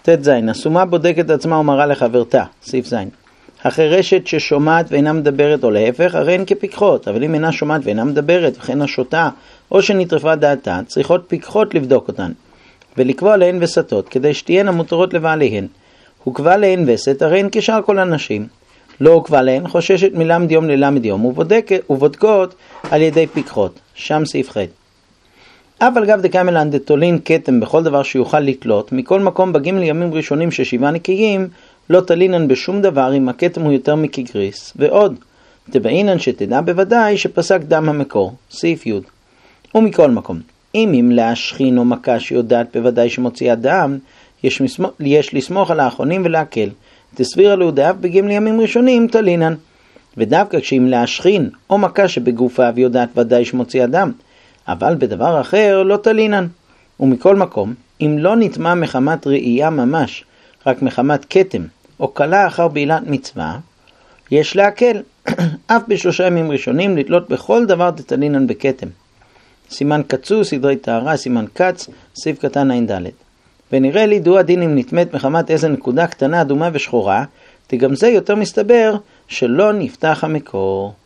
תת זין, הסומה בודקת עצמה ומראה לחברתה, סעיף זין. החירשת ששומעת ואינה מדברת או להפך, הרי הן כפיקחות, אבל אם אינה שומעת ואינה מדברת וכן השוטה או שנטרפה דעתה, צריכות פיקחות לבדוק אותן, ולקבוע להן וסתות, כדי שתהיינה מותרות לבעליהן. הוקבע להן וסת, הרי הן כשאר כל הנשים. לא הוקבע להן, חוששת מלמד יום ללמד יום, ובודקות על ידי פיקחות. שם סעיף ח'. אבל גב דקאמלן דתולין כתם בכל דבר שיוכל לתלות, מכל מקום בגים לימים ראשונים ששבעה נקיים, לא תלינן בשום דבר אם הכתם הוא יותר מכגריס. ועוד, תבעינן שתדע בוודאי שפסק דם המקור. סעיף י'. ומכל מקום, אם להשכין או מכה שיודעת בוודאי שמוציאה דם, יש לסמוך על האחרונים ולהקל. תסביר לו דאף בגים לימים ראשונים תלינן. ודווקא כשאם להשכין או מכה שבגופה ויודעת ודאי שמוציאה דם, אבל בדבר אחר לא תלינן. ומכל מקום, אם לא נטמע מחמת ראייה ממש, רק מחמת כתם, או קלה אחר בעילת מצווה, יש להקל, אף בשלושה ימים ראשונים לתלות בכל דבר תתלינן בכתם. סימן קצו, סדרי טהרה, סימן קץ, סעיף קטן ע"ד. ונראה לי דו הדין אם נטמאת מחמת איזה נקודה קטנה אדומה ושחורה, גם זה יותר מסתבר שלא נפתח המקור.